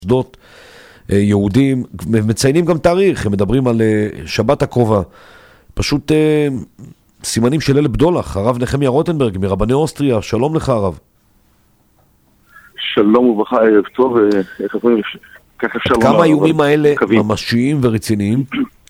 מוסדות יהודים, מציינים גם תאריך, הם מדברים על שבת הקרובה. פשוט סימנים של $1,000. הרב נחמיה רוטנברג מרבני אוסטריה, שלום לך הרב. שלום וברכה, ערב טוב, כך אפשר לומר. כמה האיומים האלה ממשיים ורציניים?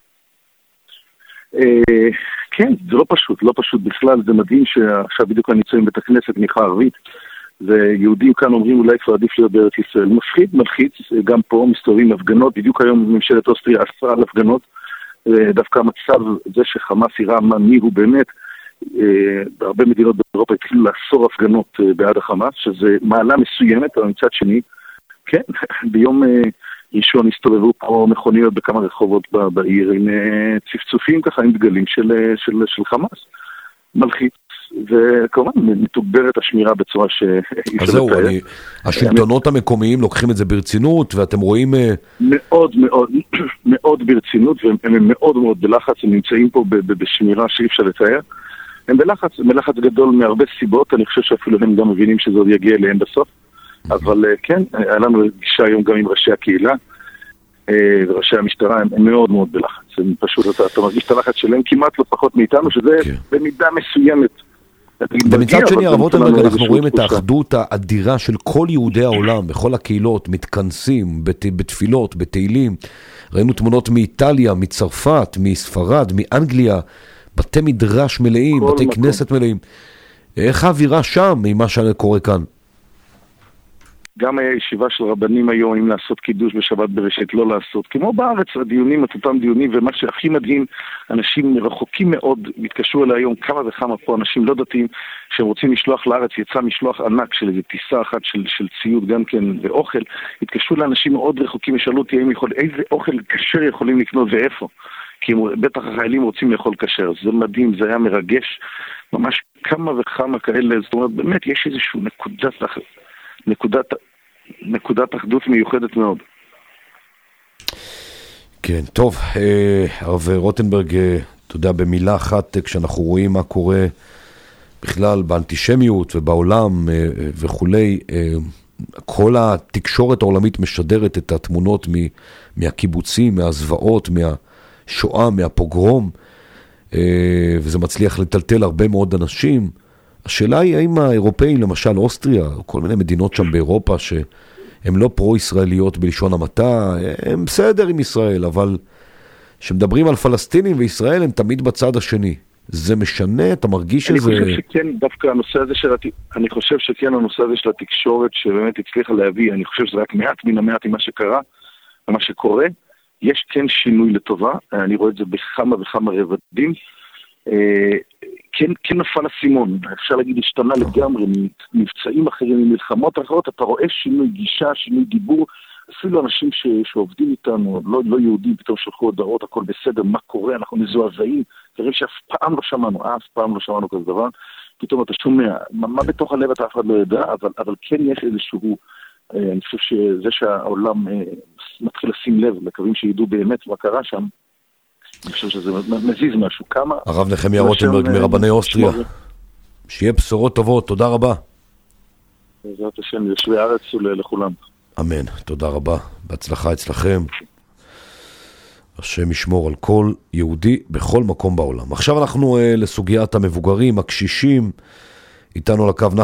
כן, זה לא פשוט בכלל, זה מדהים שעכשיו בדיוק אני נמצא בבית הכנסת מיכה ערבית, ויהודים כאן אומרים אולי כבר עדיף להיות בארץ ישראל. מפחיד, מלחיץ, גם פה מסתובבים הפגנות, בדיוק היום ממשלת אוסטריה אסרה על הפגנות, דווקא המצב זה שחמאס יראה מי הוא באמת, בהרבה מדינות באירופה התחילו לאסור הפגנות בעד החמאס, שזה מעלה מסוימת, אבל מצד שני, כן, ביום ראשון הסתובבו פה מכוניות בכמה רחובות בעיר עם צפצופים ככה, עם דגלים של חמאס. מלחיץ, וכמובן מתוגברת השמירה בצורה אז זהו, השלטונות המקומיים לוקחים את זה ברצינות, ואתם רואים מאוד מאוד מאוד ברצינות, והם מאוד מאוד בלחץ, הם נמצאים פה בשמירה שאי אפשר לתאר. הם בלחץ גדול מהרבה סיבות, אני חושב שאפילו הם גם מבינים שזה עוד יגיע אליהם בסוף, אבל כן, היה לנו פגישה היום גם עם ראשי הקהילה, וראשי המשטרה, הם מאוד מאוד בלחץ. הם פשוט, אתה מרגיש את הלחץ שלהם כמעט לא פחות מאיתנו, שזה במידה מסוימת. במצד שני, הרב רוטנברג, אנחנו רואים את האחדות האדירה של כל יהודי העולם, בכל הקהילות, מתכנסים בתפילות, בתהילים. ראינו תמונות מאיטליה, מצרפת, מספרד, מאנגליה, בתי מדרש מלאים, בתי כנסת מלאים. איך האווירה שם ממה שקורה כאן? גם היה ישיבה של רבנים היום אם לעשות קידוש בשבת בראשית, לא לעשות. כמו בארץ, הדיונים, את אותם דיונים, ומה שהכי מדהים, אנשים רחוקים מאוד, התקשרו אליי היום כמה וכמה פה, אנשים לא דתיים, שהם רוצים לשלוח לארץ, יצא משלוח ענק של איזו טיסה אחת של ציוד גם כן, ואוכל. התקשרו לאנשים מאוד רחוקים, ושאלו אותי איזה אוכל כשר יכולים לקנות ואיפה. כי בטח החיילים רוצים לאכול כשר. זה מדהים, זה היה מרגש. ממש כמה וכמה כאלה, זאת אומרת, באמת יש איזושהי נקודת אחדות מיוחדת מאוד. כן, טוב, הרב רוטנברג, אתה יודע, במילה אחת, כשאנחנו רואים מה קורה בכלל באנטישמיות ובעולם וכולי, כל התקשורת העולמית משדרת את התמונות מהקיבוצים, מהזוועות, מהשואה, מהפוגרום, וזה מצליח לטלטל הרבה מאוד אנשים. השאלה היא האם האירופאים, למשל אוסטריה, או כל מיני מדינות שם באירופה, שהן לא פרו-ישראליות בלשון המעטה, הם בסדר עם ישראל, אבל שמדברים על פלסטינים וישראל, הם תמיד בצד השני. זה משנה? אתה מרגיש שזה... אני חושב שכן, דווקא הנושא הזה של התקשורת, שבאמת הצליחה להביא, אני חושב שזה רק מעט מן המעט עם מה שקרה, ומה שקורה, יש כן שינוי לטובה, אני רואה את זה בכמה וכמה רבדים, כן נפל הסימון, אפשר להגיד השתנה לגמרי, מבצעים אחרים, ממלחמות אחרות, אתה רואה שינוי גישה, שינוי דיבור, אפילו אנשים שעובדים איתנו, לא יהודים, פתאום שלחו הודעות, הכל בסדר, מה קורה, אנחנו מזועזעים, דברים שאף פעם לא שמענו כזה דבר, פתאום אתה שומע, מה בתוך הלב אתה אף אחד לא יודע, אבל כן יש איזשהו, אני חושב שזה שהעולם מתחיל לשים לב, מקווים שידעו באמת מה קרה שם, אני חושב שזה מזיז משהו. כמה... הרב נחמיה רוטנברג מרבני אוסטריה. שיהיה בשורות טובות, תודה רבה. בעזרת השם, ליושבי הארץ ולכולם. אמן, תודה רבה. בהצלחה אצלכם. השם ישמור על כל יהודי בכל מקום בעולם. עכשיו אנחנו לסוגיית המבוגרים, הקשישים, איתנו על הקו